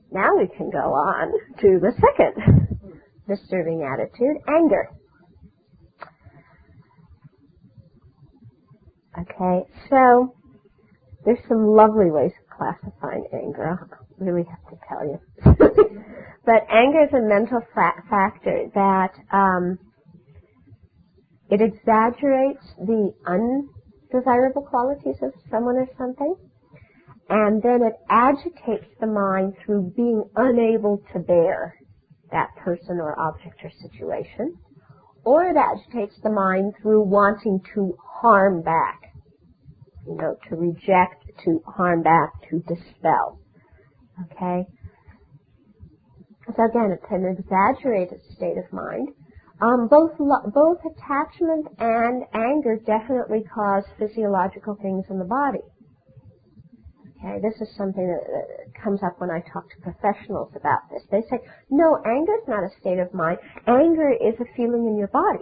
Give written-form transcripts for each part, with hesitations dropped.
Now we can go on to the second disturbing attitude, anger. Okay, so there's some lovely ways of classifying anger. I really have to tell you. But anger is a mental factor that it exaggerates the undesirable qualities of someone or something, and then it agitates the mind through being unable to bear that person or object or situation, or it agitates the mind through wanting to harm back, to reject, to harm back, to dispel. Okay? So again, it's an exaggerated state of mind. Both attachment and anger definitely cause physiological things in the body. Okay, this is something that comes up when I talk to professionals about this. They say, no, anger is not a state of mind. Anger is a feeling in your body.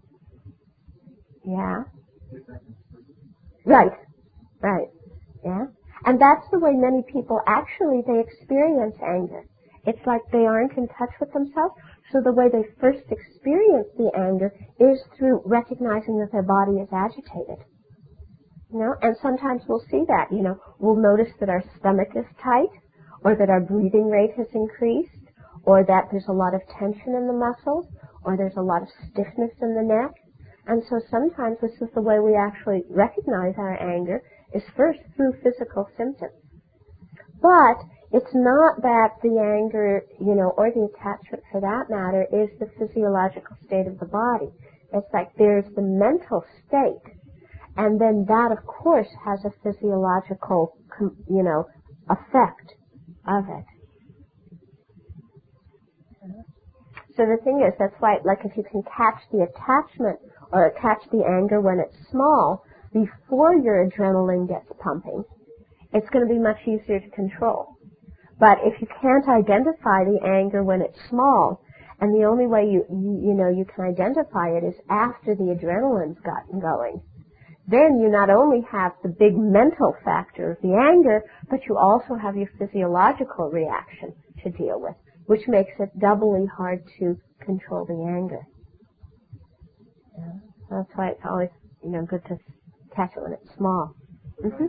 Yeah? Right. Yeah? And that's the way many people actually, they experience anger. It's like they aren't in touch with themselves. So the way they first experience the anger is through recognizing that their body is agitated. And sometimes we'll see that, we'll notice that our stomach is tight, or that our breathing rate has increased, or that there's a lot of tension in the muscles, or there's a lot of stiffness in the neck. And so sometimes this is the way we actually recognize our anger, is first through physical symptoms. But it's not that the anger, or the attachment for that matter, is the physiological state of the body. It's like there's the mental state. And then that, of course, has a physiological, effect of it. So the thing is, that's why, like, if you can catch the attachment or catch the anger when it's small, before your adrenaline gets pumping, it's going to be much easier to control. But if you can't identify the anger when it's small, and the only way you can identify it is after the adrenaline's gotten going, then you not only have the big mental factor of the anger, but you also have your physiological reaction to deal with, which makes it doubly hard to control the anger. Yeah. That's why it's always, good to catch it when it's small. Mm-hmm.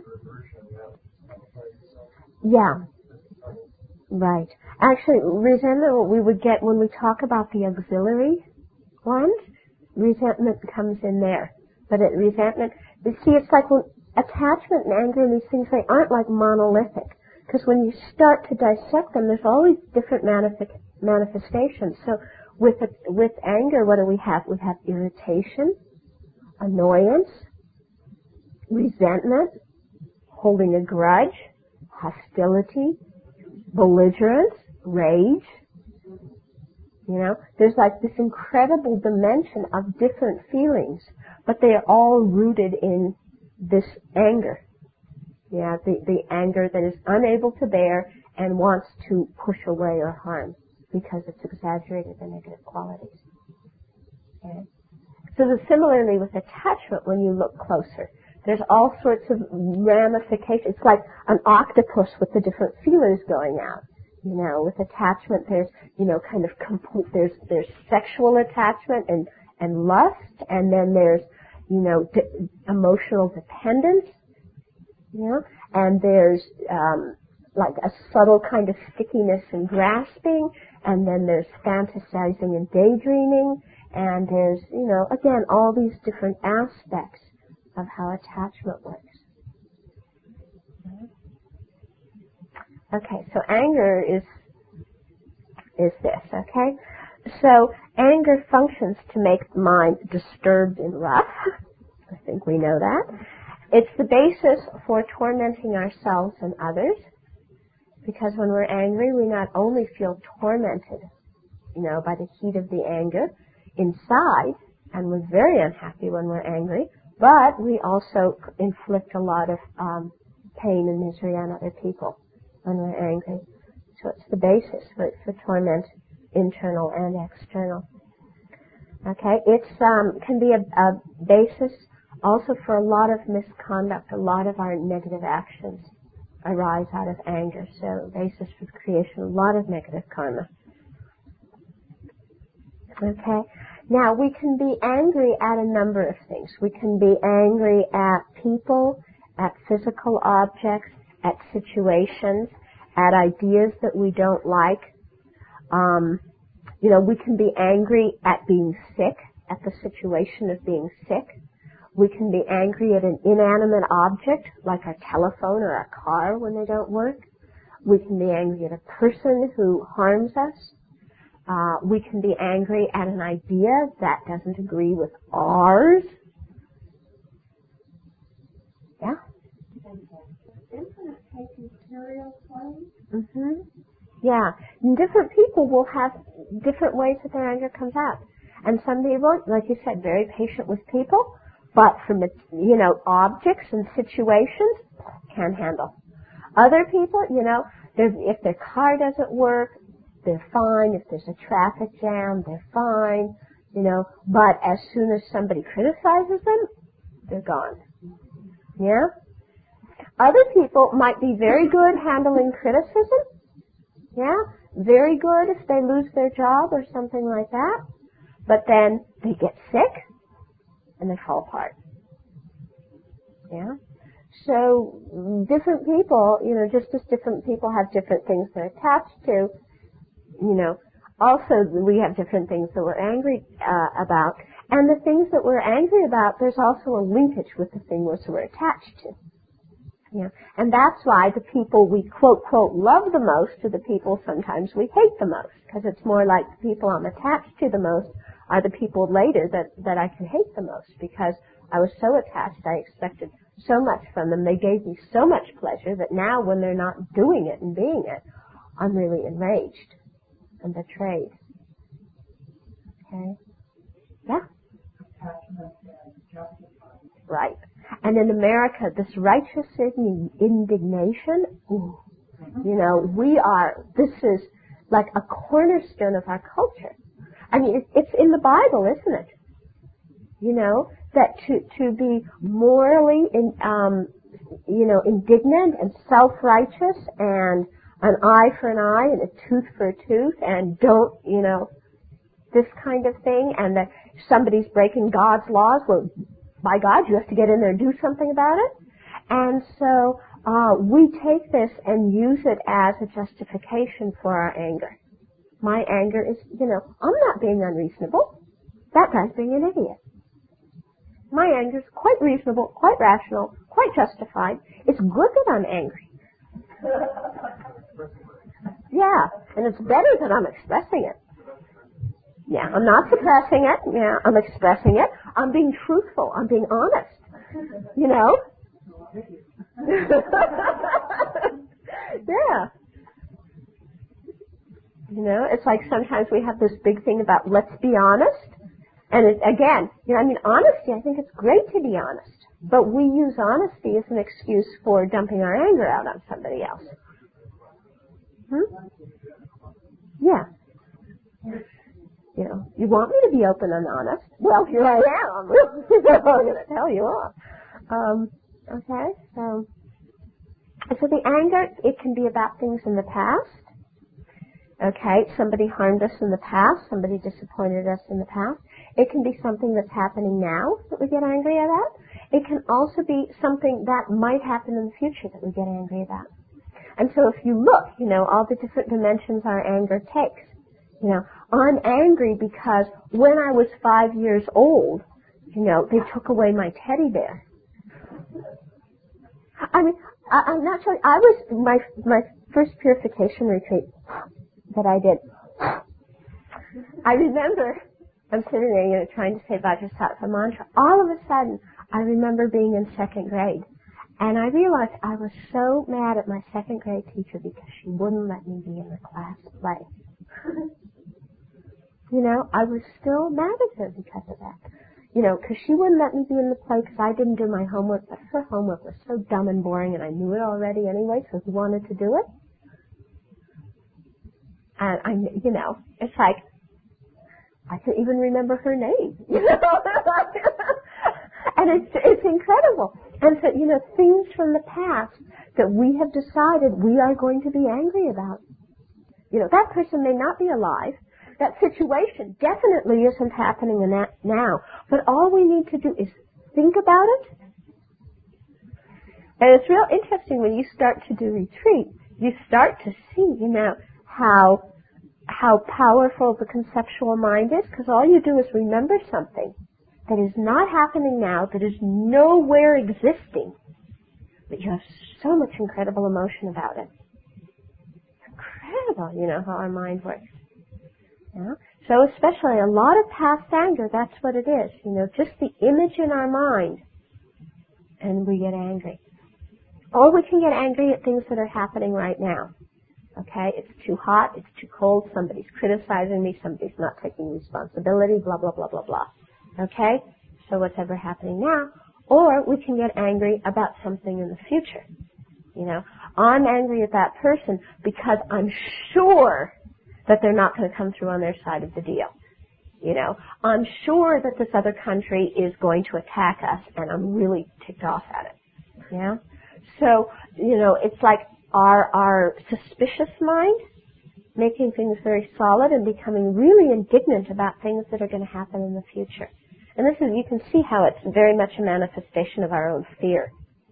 Yeah. Right. Actually, resentment, what we would get when we talk about the auxiliary ones, resentment comes in there. But resentment, it's like when attachment and anger and these things, they aren't like monolithic. Because when you start to dissect them, there's always different manifestations. So with anger, what do we have? We have irritation, annoyance, resentment, holding a grudge, hostility, belligerence, rage. There's like this incredible dimension of different feelings, but they are all rooted in this anger. Yeah, the anger that is unable to bear and wants to push away or harm because it's exaggerated the negative qualities. Okay? So similarly with attachment, when you look closer, there's all sorts of ramifications. It's like an octopus with the different feelers going out. With attachment, there's, kind of complete, there's sexual attachment and lust, and then there's, emotional dependence, and there's, like a subtle kind of stickiness and grasping, and then there's fantasizing and daydreaming, and there's, again, all these different aspects of how attachment works. Okay, so anger is this, okay? So anger functions to make the mind disturbed and rough. I think we know that. It's the basis for tormenting ourselves and others, because when we're angry, we not only feel tormented, by the heat of the anger inside, and we're very unhappy when we're angry, but we also inflict a lot of pain and misery on other people when we're angry. So it's the basis for torment, internal and external. Okay, it's can be a basis also for a lot of misconduct, a lot of our negative actions. arise out of anger. So basis for the creation of a lot of negative karma. Okay? Now, we can be angry at a number of things. We can be angry at people, at physical objects, at situations, at ideas that we don't like. We can be angry at being sick, at the situation of being sick. We can be angry at an inanimate object, like our telephone or our car when they don't work. We can be angry at a person who harms us. We can be angry at an idea that doesn't agree with ours. Yeah? Mm-hmm. Yeah. And different people will have different ways that their anger comes out. And some people, like you said, very patient with people, but from, objects and situations, can't handle. Other people, if their car doesn't work, they're fine. If there's a traffic jam, they're fine, but as soon as somebody criticizes them, they're gone. Yeah? Other people might be very good handling criticism. Yeah? Very good if they lose their job or something like that. But then they get sick and they fall apart. Yeah? So different people, just as different people have different things they're attached to, also we have different things that we're angry about. And the things that we're angry about, there's also a linkage with the things we're attached to. Yeah. And that's why the people we quote, love the most are the people sometimes we hate the most. Because it's more like the people I'm attached to the most are the people later that I can hate the most. Because I was so attached, I expected so much from them. They gave me so much pleasure that now when they're not doing it and being it, I'm really enraged and betrayed. Okay? Yeah? Right. And in America, this righteous indignation, this is like a cornerstone of our culture. I mean, it's in the Bible, isn't it? That to be morally, indignant and self-righteous and an eye for an eye and a tooth for a tooth and don't, this kind of thing, and that somebody's breaking God's laws, well, by God, you have to get in there and do something about it. And so we take this and use it as a justification for our anger. My anger is, I'm not being unreasonable. That guy's being an idiot. My anger is quite reasonable, quite rational, quite justified. It's good that I'm angry. Yeah, and it's better that I'm expressing it. Yeah, I'm not suppressing it. Yeah, I'm expressing it. I'm being truthful. I'm being honest. Yeah. It's like sometimes we have this big thing about let's be honest. And honesty, I think it's great to be honest. But we use honesty as an excuse for dumping our anger out on somebody else. Yeah. You want me to be open and honest? Well, here I am. I'm going to tell you off. Okay, so the anger, it can be about things in the past. Okay, somebody harmed us in the past, somebody disappointed us in the past. It can be something that's happening now that we get angry about. It can also be something that might happen in the future that we get angry about. And so if you look, all the different dimensions our anger takes. I'm angry because when I was 5 years old, they took away my teddy bear. I'm not sure. I was my first purification retreat that I did. I remember I'm sitting there, trying to say Vajrasattva mantra. All of a sudden, I remember being in second grade, and I realized I was so mad at my second grade teacher because she wouldn't let me be in the class play. I was still mad at her because of that. Because she wouldn't let me be in the play because I didn't do my homework, but her homework was so dumb and boring, and I knew it already anyway, so who wanted to do it? And it's like, I can even remember her name, And it's incredible. And so, things from the past that we have decided we are going to be angry about. That person may not be alive. That situation definitely isn't happening now. But all we need to do is think about it. And it's real interesting when you start to do retreat, you start to see, how powerful the conceptual mind is, because all you do is remember something that is not happening now, that is nowhere existing, but you have so much incredible emotion about it. It's incredible, how our mind works. Yeah? So especially a lot of past anger, that's what it is. Just the image in our mind, and we get angry. Or we can get angry at things that are happening right now. Okay, it's too hot, it's too cold, somebody's criticizing me, somebody's not taking responsibility, blah, blah, blah, blah, blah. Okay, so whatever happening now. Or we can get angry about something in the future. I'm angry at that person because I'm sure that they're not going to come through on their side of the deal. I'm sure that this other country is going to attack us, and I'm really ticked off at it. Yeah? So, it's like our suspicious mind making things very solid and becoming really indignant about things that are going to happen in the future. And this is, you can see how it's very much a manifestation of our own fear.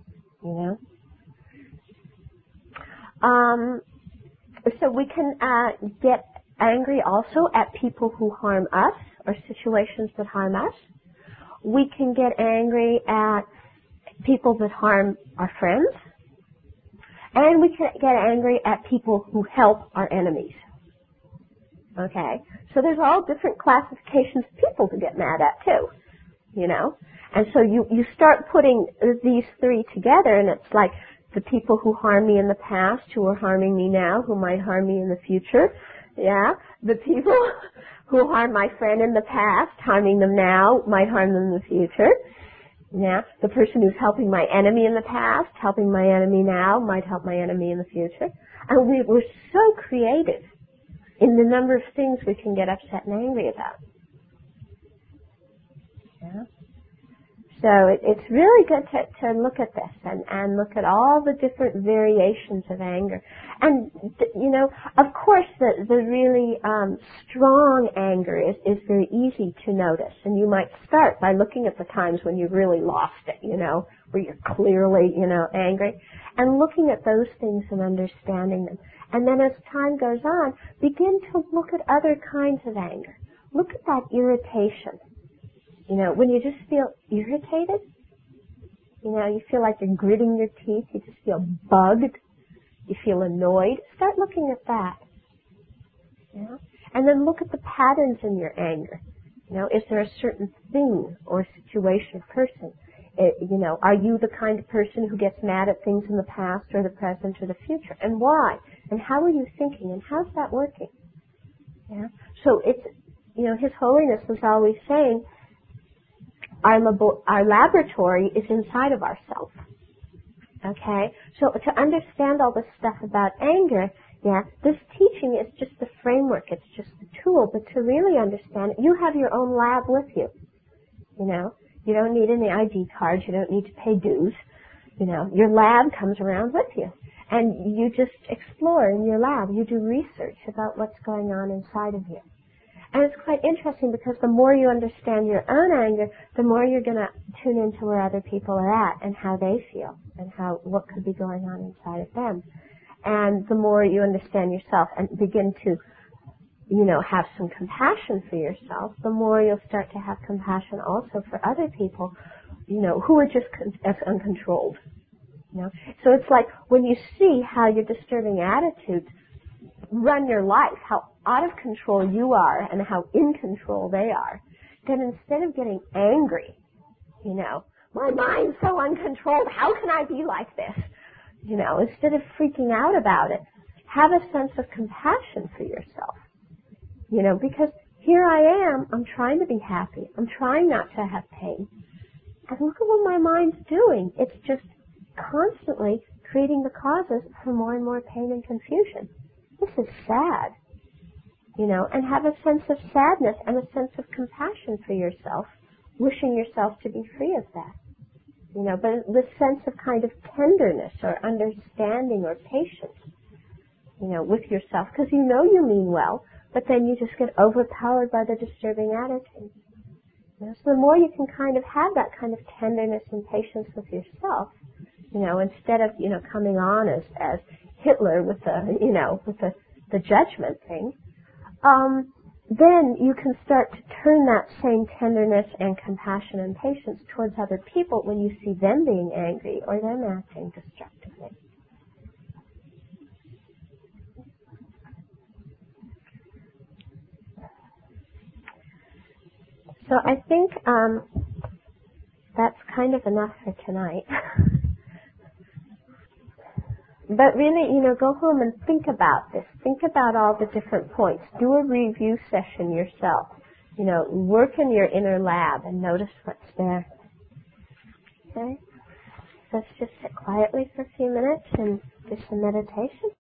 So we can get angry also at people who harm us or situations that harm us. We can get angry at people that harm our friends. And we can get angry at people who help our enemies. Okay? So there's all different classifications of people to get mad at too. And so you start putting these three together, and it's like the people who harm me in the past, who are harming me now, who might harm me in the future. Yeah? The people who harm my friend in the past, harming them now, might harm them in the future. Yeah, the person who's helping my enemy in the past, helping my enemy now, might help my enemy in the future. And we're so creative in the number of things we can get upset and angry about. Yeah. So it's really good to look at this and look at all the different variations of anger. And, of course, the really strong anger is very easy to notice. And you might start by looking at the times when you've really lost it, where you're clearly, angry. And looking at those things and understanding them. And then as time goes on, begin to look at other kinds of anger. Look at that irritation. When you just feel irritated, you feel like you're gritting your teeth, you just feel bugged, you feel annoyed, start looking at that. Yeah? And then look at the patterns in your anger. Is there a certain thing or situation, person? Are you the kind of person who gets mad at things in the past or the present or the future? And why? And how are you thinking? And how's that working? Yeah? So it's, His Holiness was always saying, our laboratory is inside of ourselves. Okay? So to understand all this stuff about anger, this teaching is just the framework, it's just the tool, but to really understand it, you have your own lab with you. You don't need any ID cards, you don't need to pay dues. Your lab comes around with you. And you just explore in your lab, you do research about what's going on inside of you. And it's quite interesting because the more you understand your own anger, the more you're going to tune into where other people are at and how they feel and what could be going on inside of them. And the more you understand yourself and begin to, have some compassion for yourself, the more you'll start to have compassion also for other people, who are just as uncontrolled. So it's like when you see how your disturbing attitudes run your life, how out of control you are and how in control they are, then instead of getting angry, my mind's so uncontrolled, how can I be like this? Instead of freaking out about it, have a sense of compassion for yourself. Because here I am, I'm trying to be happy, I'm trying not to have pain. And look at what my mind's doing. It's just constantly creating the causes for more and more pain and confusion. This is sad. And have a sense of sadness and a sense of compassion for yourself, wishing yourself to be free of that. but this sense of kind of tenderness or understanding or patience, with yourself, because you mean well, but then you just get overpowered by the disturbing attitude. So the more you can kind of have that kind of tenderness and patience with yourself, instead of, coming on as Hitler with the judgment thing, then you can start to turn that same tenderness and compassion and patience towards other people when you see them being angry or them acting destructively. So I think that's kind of enough for tonight. But really, go home and think about this. Think about all the different points. Do a review session yourself. Work in your inner lab and notice what's there. Okay? Let's just sit quietly for a few minutes and do some meditation.